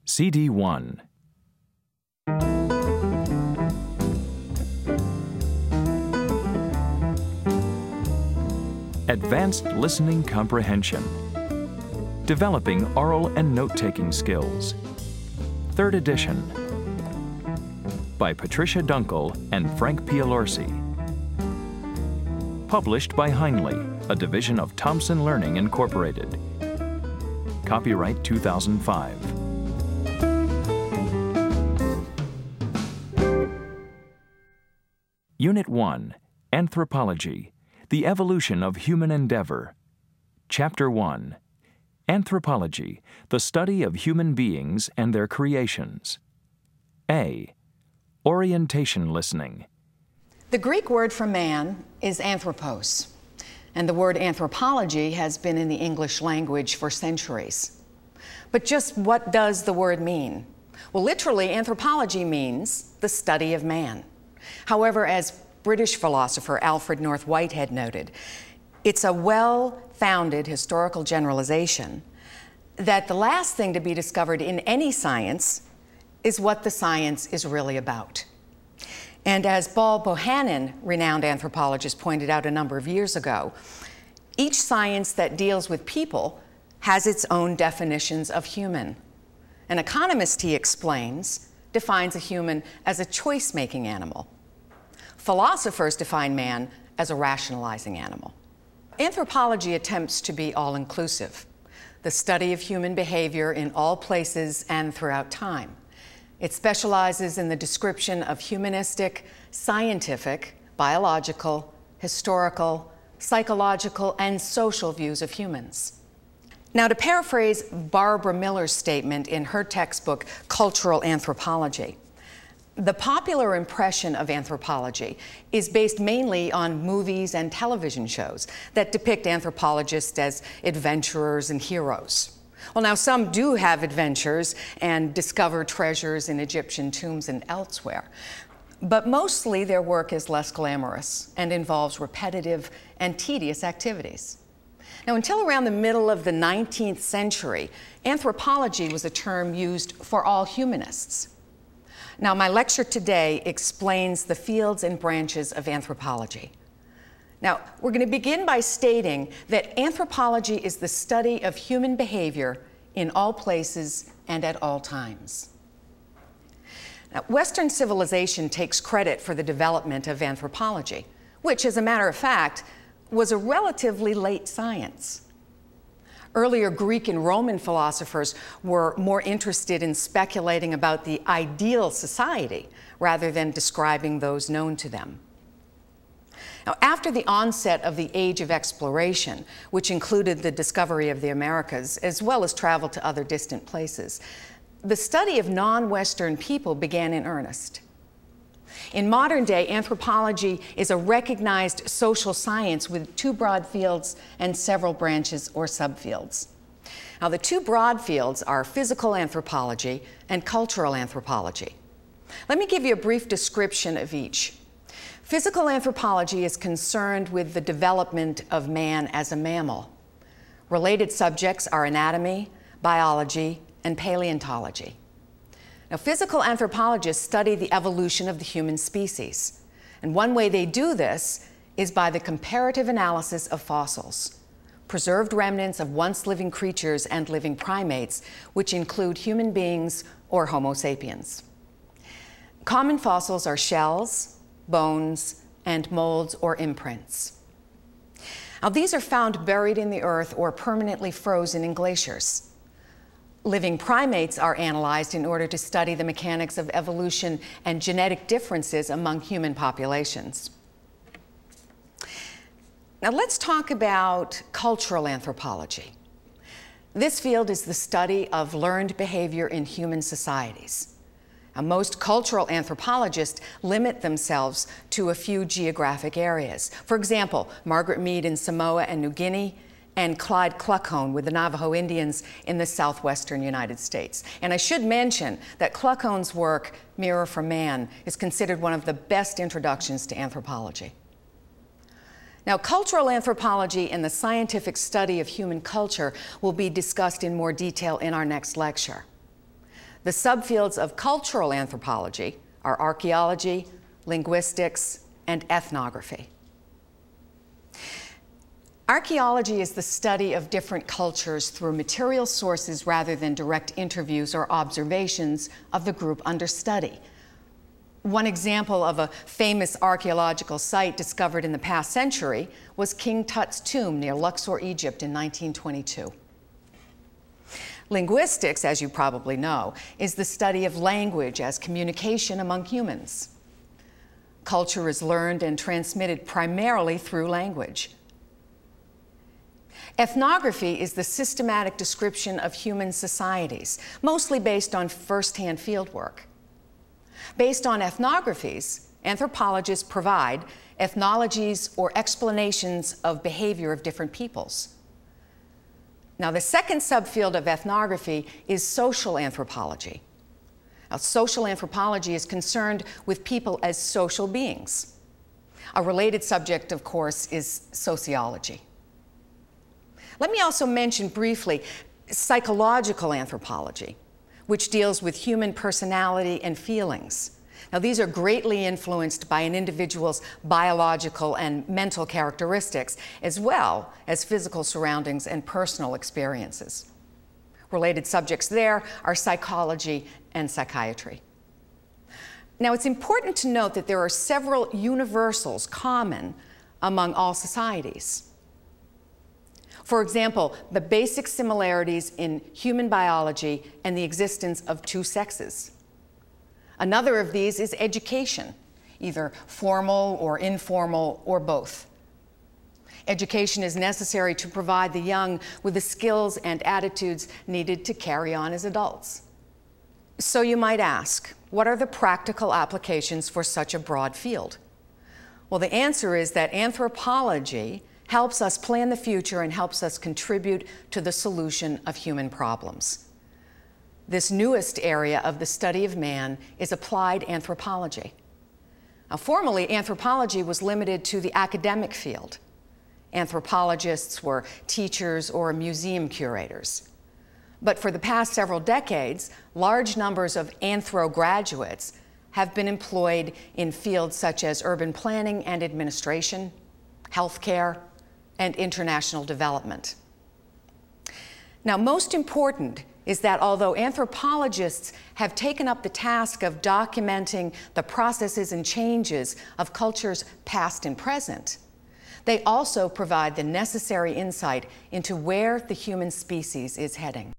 CD1. Advanced Listening Comprehension. Developing Oral and Note-Taking Skills. 3rd edition. By Patricia Dunkel and Frank Pialorsi. Published by Heinle, a division of Thomson Learning Incorporated. Copyright 2005. Unit 1, Anthropology, the Evolution of Human Endeavor. Chapter 1, Anthropology, the Study of Human Beings and Their Creations. A. Orientation Listening. The Greek word for man is anthropos, and the word anthropology has been in the English language for centuries. But just what does the word mean? Well, literally, anthropology means the study of man. However, as British philosopher Alfred North Whitehead noted, it's a well-founded historical generalization that the last thing to be discovered in any science is what the science is really about. And as Paul Bohannon, renowned anthropologist, pointed out a number of years ago, each science that deals with people has its own definitions of human. An economist, he explains, defines a human as a choice-making animal. Philosophers define man as a rationalizing animal. Anthropology attempts to be all-inclusive, the study of human behavior in all places and throughout time. It specializes in the description of humanistic, scientific, biological, historical, psychological, and social views of humans. Now, to paraphrase Barbara Miller's statement in her textbook, Cultural Anthropology, the popular impression of anthropology is based mainly on movies and television shows that depict anthropologists as adventurers and heroes. Well, now, some do have adventures and discover treasures in Egyptian tombs and elsewhere, but mostly their work is less glamorous and involves repetitive and tedious activities. Now, until around the middle of the 19th century, anthropology was a term used for all humanists. Now, my lecture today explains the fields and branches of anthropology. Now, we're going to begin by stating that anthropology is the study of human behavior in all places and at all times. Now, Western civilization takes credit for the development of anthropology, which, as a matter of fact, was a relatively late science. Earlier Greek and Roman philosophers were more interested in speculating about the ideal society rather than describing those known to them. Now, after the onset of the Age of Exploration, which included the discovery of the Americas, as well as travel to other distant places, the study of non-Western people began in earnest. In modern day, anthropology is a recognized social science with two broad fields and several branches or subfields. Now, the two broad fields are physical anthropology and cultural anthropology. Let me give you a brief description of each. Physical anthropology is concerned with the development of man as a mammal. Related subjects are anatomy, biology, and paleontology. Now, physical anthropologists study the evolution of the human species. And one way they do this is by the comparative analysis of fossils, preserved remnants of once living creatures and living primates, which include human beings or Homo sapiens. Common fossils are shells, bones, and molds or imprints. Now, these are found buried in the earth or permanently frozen in glaciers. Living primates are analyzed in order to study the mechanics of evolution and genetic differences among human populations. Now, let's talk about cultural anthropology. This field is the study of learned behavior in human societies. Now, most cultural anthropologists limit themselves to a few geographic areas. For example, Margaret Mead in Samoa and New Guinea, and Clyde Kluckhohn with the Navajo Indians in the southwestern United States. And I should mention that Kluckhohn's work, Mirror for Man, is considered one of the best introductions to anthropology. Now, cultural anthropology and the scientific study of human culture will be discussed in more detail in our next lecture. The subfields of cultural anthropology are archaeology, linguistics, and ethnography. Archaeology is the study of different cultures through material sources rather than direct interviews or observations of the group under study. One example of a famous archaeological site discovered in the past century was King Tut's tomb near Luxor, Egypt in 1922. Linguistics, as you probably know, is the study of language as communication among humans. Culture is learned and transmitted primarily through language. Ethnography is the systematic description of human societies, mostly based on first-hand fieldwork. Based on ethnographies, anthropologists provide ethnologies or explanations of behavior of different peoples. Now, the second subfield of ethnography is social anthropology. Now, social anthropology is concerned with people as social beings. A related subject, of course, is sociology. Let me also mention briefly psychological anthropology, which deals with human personality and feelings. Now, these are greatly influenced by an individual's biological and mental characteristics, as well as physical surroundings and personal experiences. Related subjects there are psychology and psychiatry. Now, it's important to note that there are several universals common among all societies. For example, the basic similarities in human biology and the existence of two sexes. Another of these is education, either formal or informal or both. Education is necessary to provide the young with the skills and attitudes needed to carry on as adults. So you might ask, what are the practical applications for such a broad field? Well, the answer is that anthropology helps us plan the future and helps us contribute to the solution of human problems. This newest area of the study of man is applied anthropology. Now, formerly, anthropology was limited to the academic field. Anthropologists were teachers or museum curators. But for the past several decades, large numbers of anthro graduates have been employed in fields such as urban planning and administration, healthcare, and international development. Now, most important is that although anthropologists have taken up the task of documenting the processes and changes of cultures past and present, they also provide the necessary insight into where the human species is heading.